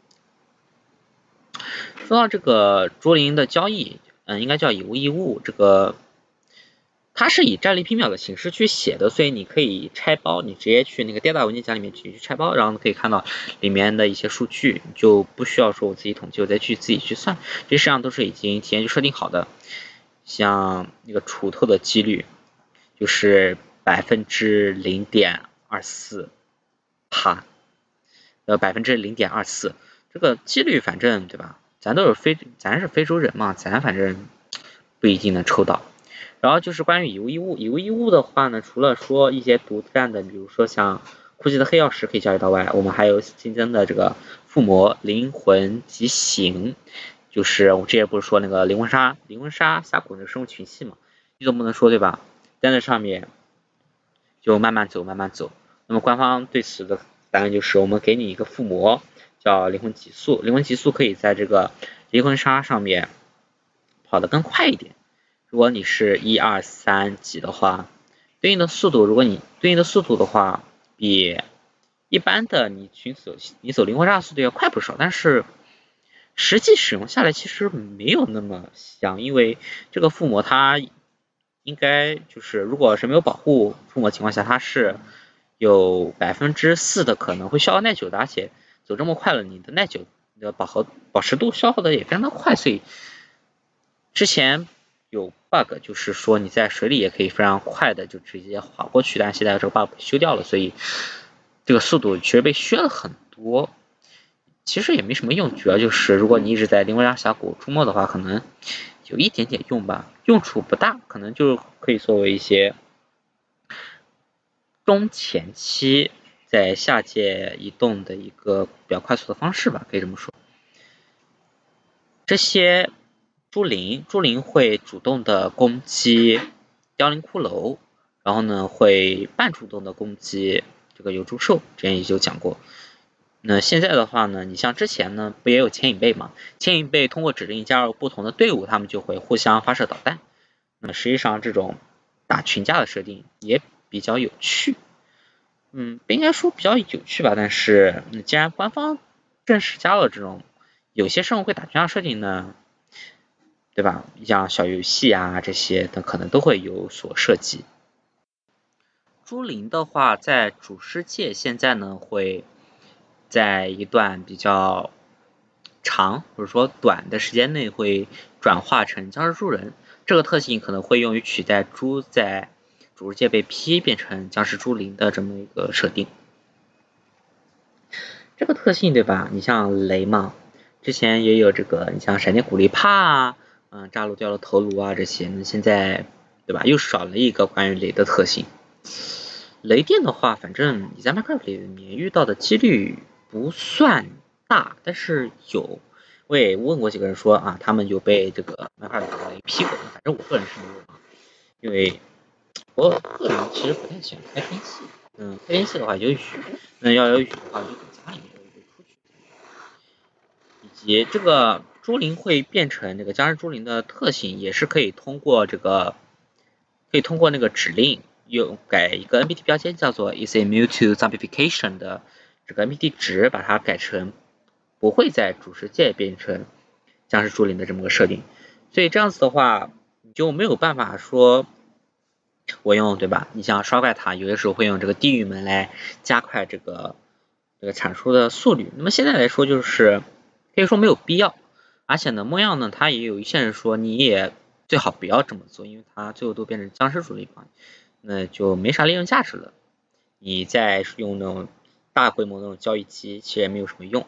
说到这个捉灵的交易，嗯，应该叫以物易物，这个它是以战利品表的形式去写的，所以你可以拆包，你直接去那个电脑文件夹里面去拆包，然后可以看到里面的一些数据，就不需要说我自己统计，我再去自己去算，这实际上都是已经提前就设定好的。像那个锄头的几率就是百分之零点二四帕，呃百分之零点二四，这个几率反正对吧？咱都是非咱是非洲人嘛，咱反正不一定能抽到。然后就是关于以物易物，以物易物的话呢，除了说一些独占的，比如说像库奇的黑曜石可以交易到外，我们还有新增的这个附魔灵魂极刑，就是我之前不是说那个灵魂沙灵魂沙峡谷那个生物群系嘛，你总不能说对吧？在那上面就慢慢走慢慢走。那么官方对此的答案就是我们给你一个附魔叫灵魂极速，灵魂极速可以在这个灵魂沙上面跑得更快一点。如果你是一二三级的话，对应的速度，如果你对应的速度的话，比一般的你去走你走灵魂沙的速度要快不少，但是实际使用下来其实没有那么香，因为这个附魔它应该就是如果是没有保护附魔情况下，它是有百分之四的可能会消耗耐久的，而且走这么快了，你的耐久你的饱和保持度消耗的也非常的快，所以之前有 bug 就是说你在水里也可以非常快的就直接滑过去，但是现在这个 bug 修掉了，所以这个速度其实被削了很多，其实也没什么用，主要就是如果你一直在灵魂沙峡谷出没的话，可能有一点点用吧，用处不大，可能就可以作为一些中前期在下界移动的一个比较快速的方式吧，可以这么说。这些猪灵，猪灵会主动的攻击凋零骷髅，然后呢会半主动的攻击这个有猪兽，之前也就讲过。那现在的话呢，你像之前呢不也有牵引贝嘛？牵引贝通过指令加入不同的队伍，他们就会互相发射导弹。那实际上这种打群架的设定也比较有趣。嗯，不应该说比较有趣吧，但是既然官方正式加了这种有些生物会打群架设定呢，对吧？像小游戏啊这些的可能都会有所涉及。猪灵的话，在主世界现在呢会在一段比较长或者说短的时间内会转化成僵尸猪人，这个特性可能会用于取代猪在主世界被劈变成僵尸猪灵的这么一个设定。这个特性对吧？你像雷嘛，之前也有这个，你像闪电古力帕啊，嗯，炸戮掉了头颅啊这些，那现在对吧？又少了一个关于雷的特性。雷电的话，反正你在 Minecraft 里面遇到的几率不算大，但是有。我也问过几个人说啊，他们有被这个 Minecraft 的雷劈过，反正我个人是没有，因为我个人其实不太喜欢开天气，嗯，开天气的话有雨，那要有雨的话就在家里面就出去。以及这个猪灵会变成这个僵尸猪灵的特性，也是可以通过这个，可以通过那个指令。有改一个 N P T 标签叫做 is immune to zombification 的这个 N P T 值，把它改成不会在主世界变成僵尸猪灵的这么个设定。所以这样子的话，你就没有办法说，我用对吧？你像刷怪塔，有的时候会用这个地狱门来加快这个这个产出的速率。那么现在来说，就是可以说没有必要。而且呢，模样呢，它也有一些人说你也最好不要这么做，因为它最后都变成僵尸猪灵嘛。那就没啥利用价值了。你再用那种大规模那种交易机，其实也没有什么用。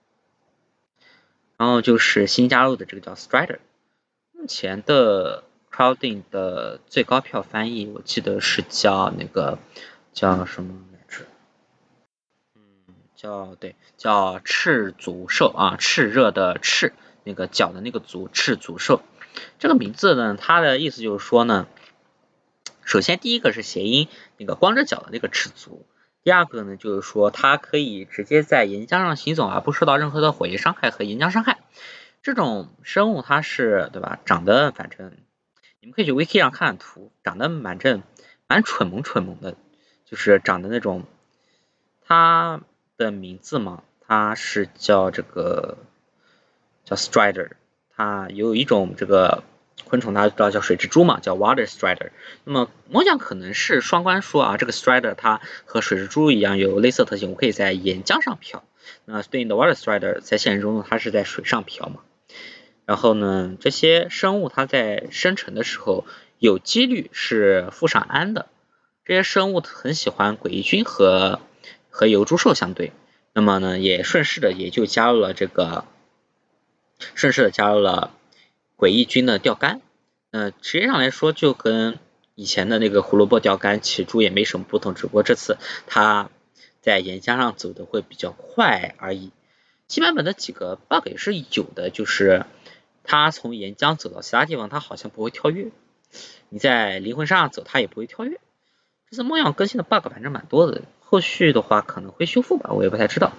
然后就是新加入的这个叫 Strider， 目前的 Crowding 的最高票翻译，我记得是叫那个叫什么来着？嗯，叫对，叫赤足兽啊，炽热的赤，那个脚的那个足，赤足兽。这个名字呢，它的意思就是说呢。首先，第一个是谐音，那个光着脚的那个赤足。第二个呢，就是说它可以直接在岩浆上行走，而不受到任何的火焰伤害和岩浆伤害。这种生物它是对吧？长得反正你们可以去 wiki 上看看图，长得反正蛮蠢萌蠢萌的，就是长得那种。它的名字嘛，它是叫这个叫 Strider， 它有一种这个。昆虫大家知道叫水蜘蛛嘛，叫 Water Strider。那么魔将可能是双关说啊，这个 Strider 它和水蜘蛛一样有类似特性，我可以在岩浆上漂。那对应的 Water Strider 在现实中它是在水上漂嘛。然后呢，这些生物它在生成的时候有几率是附上氨的。这些生物很喜欢诡异菌和和油猪兽相对，那么呢也顺势的也就加入了这个顺势的加入了。诡异菌的钓竿，呃，实际上来说就跟以前的那个胡萝卜钓竿起初也没什么不同，只不过这次它在岩浆上走的会比较快而已。新版本的几个 bug 也是有的，就是它从岩浆走到其他地方，它好像不会跳跃；你在灵魂山上走，它也不会跳跃。这次梦魇更新的 bug 反正蛮多的，后续的话可能会修复吧，我也不太知道。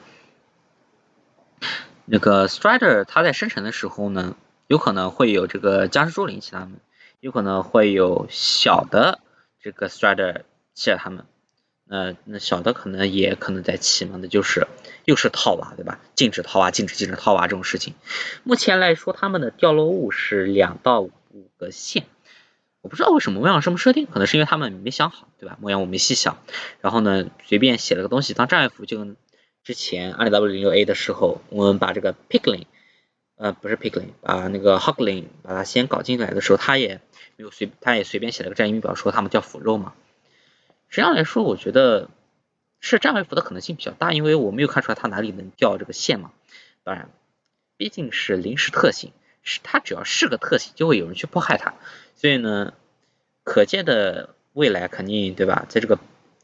那个 Strider 它在生成的时候呢？有可能会有这个僵尸猪灵骑他们，有可能会有小的这个 Strider 骑他们，呃，那小的可能也可能在骑嘛，那就是又是套娃对吧？禁止套娃，禁止禁止套娃这种事情。目前来说，他们的掉落物是两到五个线，我不知道为什么模样这么设定，可能是因为他们没想好对吧？模样我没细想，然后呢随便写了个东西当障碍符，就跟之前 二点 W 零六 A 的时候，我们把这个 Pickling。呃，不是 Pickling， 把那个 Hoglin 把它先搞进来的时候，他也没有随，他也随便写了个战役密表，说他们叫腐肉嘛。实际上来说，我觉得是战位符的可能性比较大，因为我没有看出来他哪里能掉这个线嘛。当然，毕竟是临时特性，是它只要是个特性，就会有人去迫害它。所以呢，可见的未来肯定对吧，在这个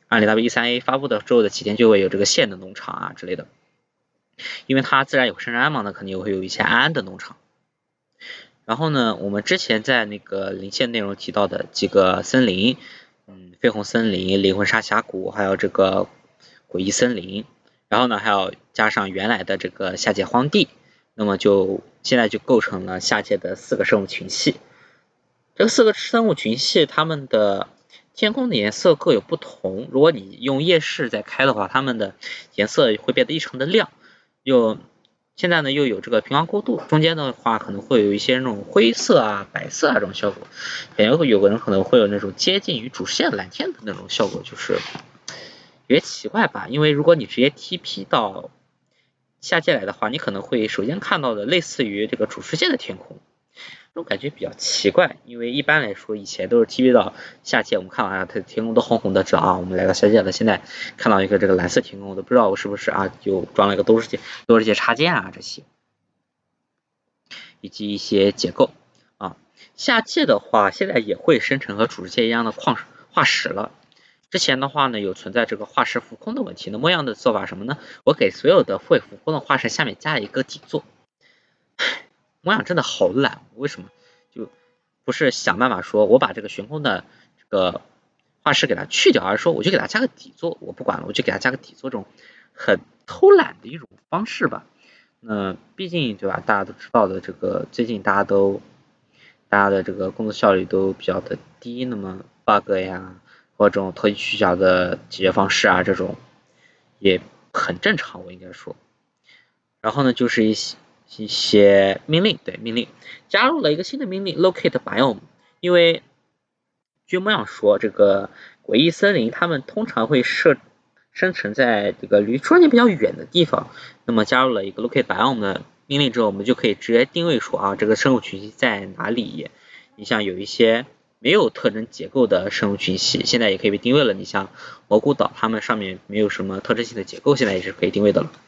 二零 W 一三 A 发布的之后的几天就会有这个氙的农场啊之类的，因为它自然有深山嘛，那肯定会有一些安安的农场。然后呢，我们之前在那个零线内容提到的几个森林，嗯，绯红森林、灵魂沙峡谷，还有这个诡异森林，然后呢，还要加上原来的这个下界荒地，那么就现在就构成了下界的四个生物群系。这四个生物群系，它们的天空的颜色各有不同。如果你用夜视在开的话，它们的颜色会变得异常的亮。又现在呢又有这个平滑过渡，中间的话可能会有一些那种灰色啊、白色啊这种效果，感觉有个人可能会有那种接近于主线蓝天的那种效果，就是有些奇怪吧。因为如果你直接 T P 到下界来的话，你可能会首先看到的类似于这个主视线的天空。这种感觉比较奇怪，因为一般来说以前都是 T V 到下界，我们看完啊，它天空都红红的，知道啊，我们来到下界了。现在看到一个这个蓝色天空，我都不知道我是不是啊，就装了一个多世界多世界插件啊这些，以及一些结构啊。下界的话，现在也会生成和主世界一样的矿化石了。之前的话呢，有存在这个化石浮空的问题，那么样的做法什么呢？我给所有的会浮空的化石下面加了一个底座。模样真的好懒，为什么？就不是想办法说我把这个悬空的这个画师给它去掉，而是说我就给它加个底座，我不管了，我就给它加个底座，这种很偷懒的一种方式吧。那毕竟对吧，大家都知道的，这个最近大家都大家的这个工作效率都比较的低，那么 bug 呀或者这种投机取巧的解决方式啊，这种也很正常，我应该说。然后呢，就是一些一些命令，对命令加入了一个新的命令 locate biome， 因为据模样说，这个诡异森林它们通常会设生成在这个离出生点比较远的地方，那么加入了一个 locate biome 的命令之后，我们就可以直接定位说啊，这个生物群系在哪里。你像有一些没有特征结构的生物群系，现在也可以被定位了。你像蘑菇岛，它们上面没有什么特征性的结构，现在也是可以定位的了。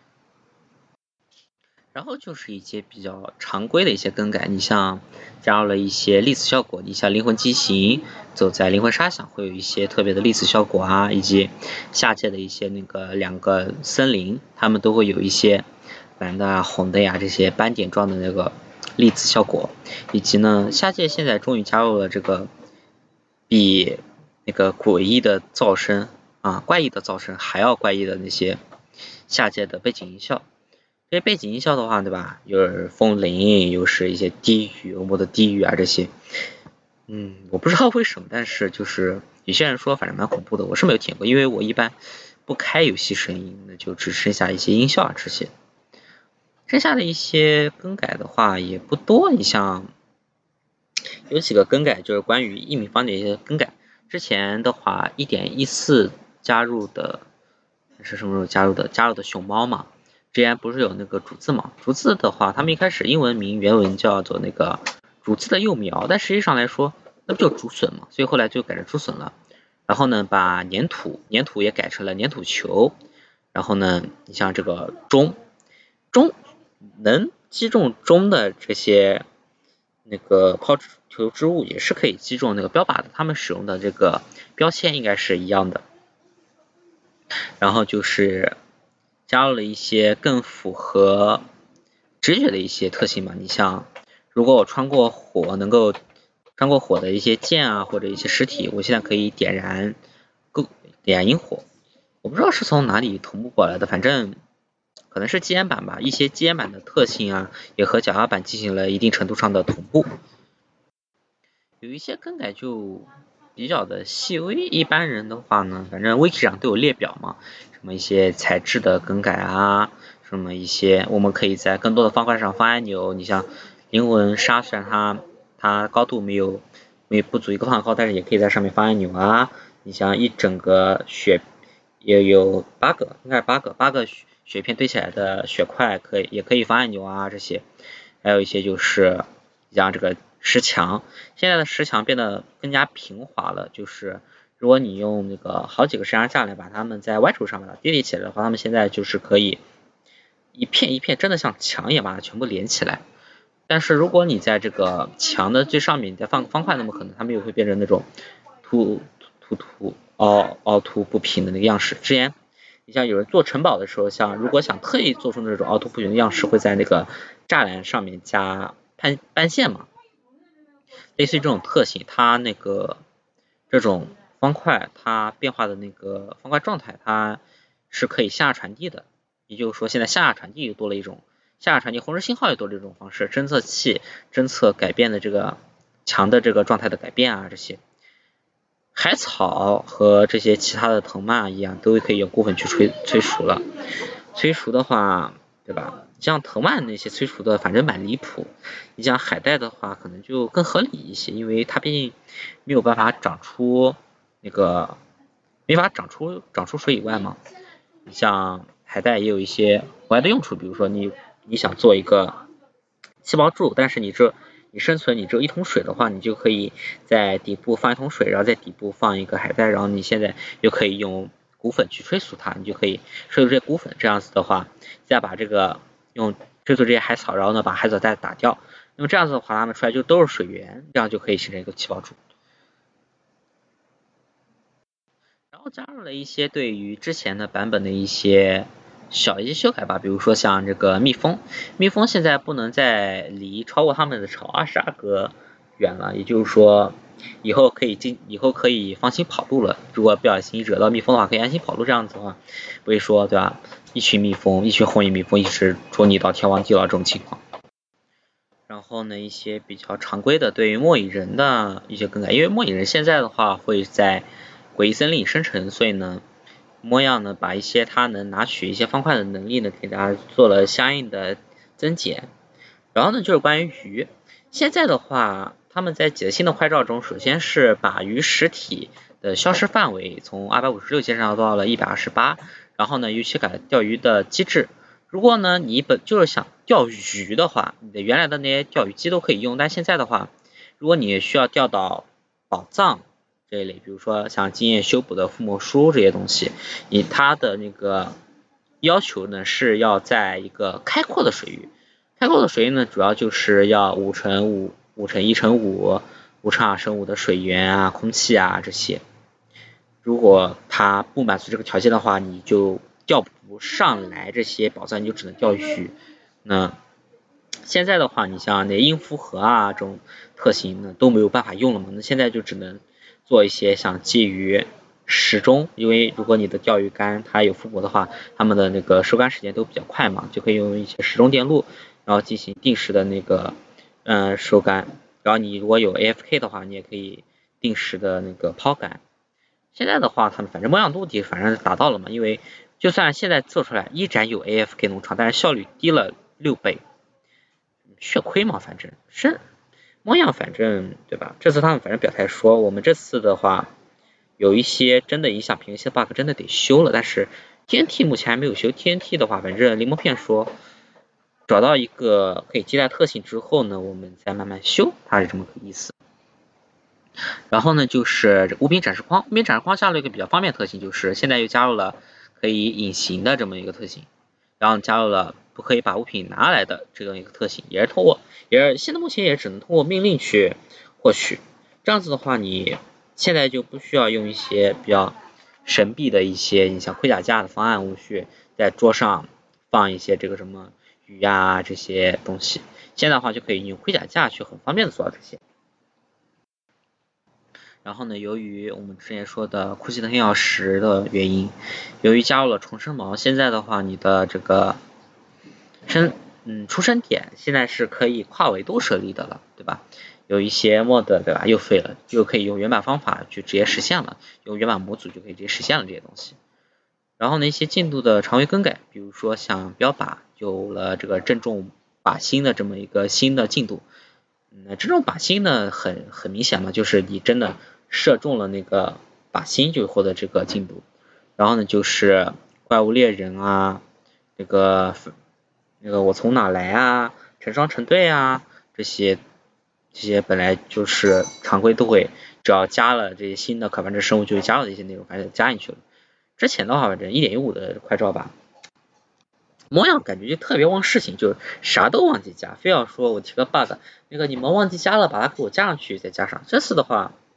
然后就是一些比较常规的一些更改，你像加入了一些粒子效果，你像灵魂畸形，走在灵魂沙想会有一些特别的粒子效果啊，以及下界的一些那个两个森林，它们都会有一些蓝的啊、红的呀这些斑点状的那个粒子效果，以及呢下界现在终于加入了这个比那个诡异的噪声啊、怪异的噪声还要怪异的那些下界的背景音效。这些背景音效的话，对吧？又是风铃，又是一些低语，欧姆的低语啊这些，嗯，我不知道为什么，但是就是有些人说反正蛮恐怖的，我是没有体验过，因为我一般不开游戏声音，那就只剩下一些音效啊这些。剩下的一些更改的话也不多，你像有几个更改就是关于一米方的一些更改。之前的话 一点一四 加入的是什么时候加入的？加入的熊猫嘛。之前不是有那个竹子嘛？竹子的话，他们一开始英文名原文叫做那个竹子的幼苗，但实际上来说，那不就竹笋嘛？所以后来就改成竹笋了。然后呢，把粘土粘土也改成了粘土球。然后呢，你像这个钟钟能击中钟的这些那个抛球之物，也是可以击中那个标靶的，他们使用的这个标签应该是一样的。然后就是加入了一些更符合直觉的一些特性嘛，你像如果我穿过火能够穿过火的一些剑啊或者一些实体，我现在可以点燃点燃萤火，我不知道是从哪里同步过来的，反正可能是基岩版吧，一些基岩版的特性啊也和脚踏板进行了一定程度上的同步。有一些更改就比较的细微，一般人的话呢，反正 wiki 上都有列表嘛，什么一些材质的更改啊，什么一些我们可以在更多的方块上放按钮，你像灵魂沙虽然它它高度没有没有不足一个放高，但是也可以在上面放按钮啊，你像一整个血也有八个，应该是八个八个血片堆起来的血块可以也可以放按钮啊这些，还有一些就是像这个石墙，现在的石墙变得更加平滑了，就是如果你用那个好几个石墙架来把它们在 Y 轴上把它叠叠起来的话，它们现在就是可以一片一片真的像墙一样把它全部连起来。但是如果你在这个墙的最上面你再放个方块，那么可能它们又会变成那种凸凸凸凹凹凸不平的那个样式。之前你像有人做城堡的时候，像如果想特意做出那种凹凸不平的样式，会在那个栅栏上面加斑斑线嘛，类似于这种特性，它那个这种方块它变化的那个方块状态，它是可以向下传递的。也就是说，现在向下传递又多了一种，向下传递红色信号又多了一种方式，侦测器侦测改变的这个墙的这个状态的改变啊，这些海草和这些其他的藤蔓一样，都可以用骨粉去催催熟了。催熟的话，对吧？像藤蔓那些催熟的，反正蛮离谱。你像海带的话，可能就更合理一些，因为它毕竟没有办法长出那个，没法长出长出水以外嘛。你像海带也有一些额外的用处，比如说你你想做一个细胞柱，但是你这你生存你只有一桶水的话，你就可以在底部放一桶水，然后在底部放一个海带，然后你现在又可以用骨粉去催熟它，你就可以催熟这些骨粉，这样子的话，再把这个用催熟这些海草，然后呢把海草再打掉，那么这样子的话，它们出来就都是水源，这样就可以形成一个气泡柱。然后加入了一些对于之前的版本的一些小一些修改吧，比如说像这个蜜蜂，蜜蜂现在不能再离超过它们的巢二十二格远了，也就是说以后可以进，以后可以放心跑路了。如果不小心惹到蜜蜂的话，可以安心跑路，这样子的话不会说对吧？一群蜜蜂，一群红眼蜜蜂一直捉你到天荒地老这种情况。然后呢，一些比较常规的对于末蚁人的一些更改，因为末蚁人现在的话会在诡异森林里生成，所以呢，模样呢把一些它能拿取一些方块的能力呢给大家做了相应的增减。然后呢就是关于鱼，现在的话他们在几个新的快照中，首先是把鱼实体的消失范围从二百五十六减少到了一百二十八，然后呢又修改了钓鱼的机制。如果呢你本就是想钓鱼的话，你的原来的那些钓鱼机都可以用，但现在的话，如果你需要钓到宝藏这一类，比如说像经验修补的附魔书这些东西，你它的那个要求呢是要在一个开阔的水域，开阔的水域呢主要就是要五乘五、五乘一乘五、五乘二乘五的水源啊、空气啊这些。如果它不满足这个条件的话，你就钓不上来这些宝藏，你就只能钓鱼。那现在的话，你像那音符盒啊这种特性呢都没有办法用了嘛，那现在就只能做一些像基于时钟，因为如果你的钓鱼竿它有附魔的话，它们的那个收竿时间都比较快嘛，就可以用一些时钟电路，然后进行定时的那个嗯、呃、收竿，然后你如果有 A F K 的话，你也可以定时的那个抛竿。现在的话，他们反正模样度题反正达到了嘛，因为就算现在做出来依然有 A F K 农场，但是效率低了六倍，血亏嘛，反正是模样，反正对吧？这次他们反正表态说，我们这次的话有一些真的影响平衡性 bug 真的得修了，但是 T N T 目前还没有修。T N T 的话，反正柠檬片说找到一个可以替代特性之后呢，我们再慢慢修，它是这么个意思。然后呢，就是无柄展示框，无柄展示框加了一个比较方便的特性，就是现在又加入了可以隐形的这么一个特性，然后加入了不可以把物品拿来的这样一个特性，也是通过，也是现在目前也只能通过命令去获取。这样子的话，你现在就不需要用一些比较神秘的一些，你像盔甲架的方案，无需在桌上放一些这个什么鱼呀这些东西，现在的话就可以用盔甲架去很方便的做到这些。然后呢，由于我们之前说的库奇的黑曜石的原因，由于加入了重生毛，现在的话你的这个生嗯出生点现在是可以跨维度设立的了，对吧？有一些 mod 对吧又废了，就可以用原版方法去直接实现了，用原版模组就可以直接实现了这些东西。然后呢，一些进度的常规更改，比如说像标靶有了这个正中靶心的这么一个新的进度。那这种靶心呢，很很明显嘛，就是你真的射中了那个靶心，就获得这个进度。然后呢，就是怪物猎人啊，这个那个我从哪来啊，成双成对啊，这些这些本来就是常规都会，只要加了这些新的可繁殖生物，就会加了这些内容，反正加进去了。之前的话，反正一点一五的快照吧。模样感觉就特别忘事情，就是啥都忘记加，非要说我提个 bug， 那个你们忘记加了，把它给我加上去再加上。这次的话，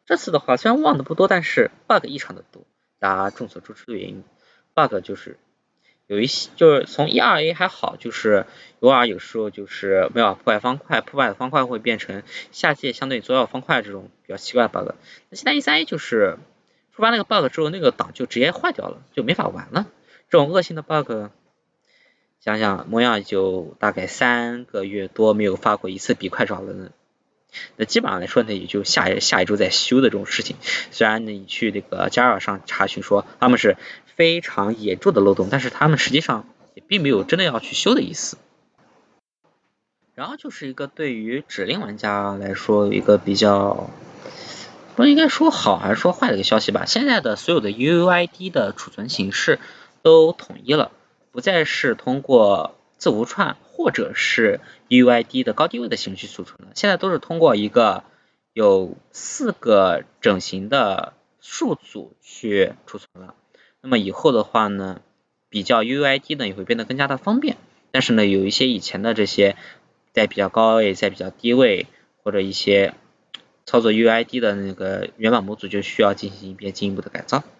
这次的话虽然忘的不多，但是 bug 异常的多，大家众所周知的原因 ，bug 就是有一些就是从一二 A 还好，就是偶尔有时候就是没有破坏方块，破坏的方块会变成下界相对左右方块这种比较奇怪的 bug。那现在一三 A 就是触发那个 bug 之后，那个档就直接坏掉了，就没法玩了。这种恶性的 bug，想想模样就大概三个月多没有发过一次比快爪了呢。那基本上来说呢，也就下一下一周再修的这种事情。虽然你去那个加尔上查询说他们是非常严重的漏洞，但是他们实际上也并没有真的要去修的意思。然后就是一个对于指令玩家来说一个比较，不应该说好还是说坏的一个消息吧。现在的所有的 U U I D 的储存形式都统一了，不再是通过字符串或者是 U I D 的高低位的形式去储存了，现在都是通过一个有四个整形的数组去储存了。那么以后的话呢，比较 U U I D 呢也会变得更加的方便，但是呢，有一些以前的这些在比较高位、在比较低位或者一些操作 U I D 的那个原版模组就需要进行一遍进一步的改造。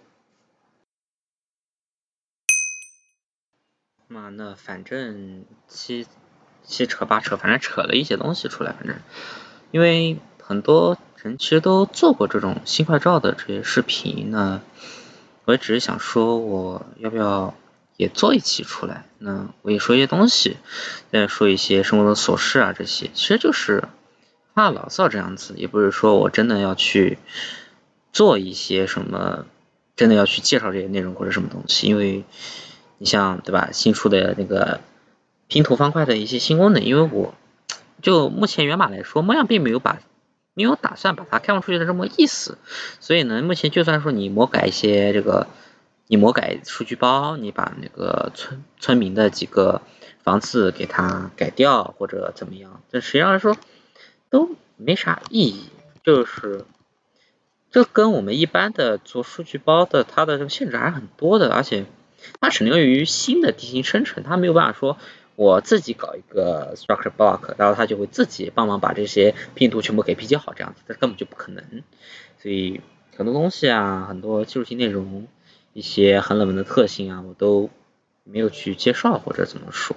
那那反正七七扯八扯，反正扯了一些东西出来，反正因为很多人其实都做过这种新快照的这些视频呢，我也只是想说我要不要也做一期出来，那我也说一些东西，再说一些生活的琐事啊这些，其实就是发牢骚这样子，也不是说我真的要去做一些什么，真的要去介绍这些内容或者什么东西，因为你像对吧，新出的那个拼图方块的一些新功能，因为我就目前源码来说，模样并没有把没有打算把它开放出去的这么意思，所以呢，目前就算说你魔改一些这个，你魔改数据包，你把那个村村民的几个房子给它改掉或者怎么样，这实际上来说都没啥意义，就是这跟我们一般的做数据包的它的这个限制还是很多的，而且它只能用于新的地形生成，它没有办法说我自己搞一个 structure block， 然后它就会自己帮忙把这些拼图全部给拼接好这样子，这根本就不可能。所以很多东西啊，很多技术性内容，一些很冷门的特性啊，我都没有去介绍或者怎么说。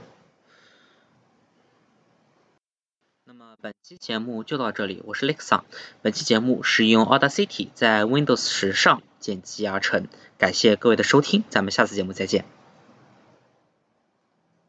那么本期节目就到这里，我是 Lexon。本期节目是用 Audacity 在 Windows 十上剪辑而成，感谢各位的收听，咱们下次节目再见。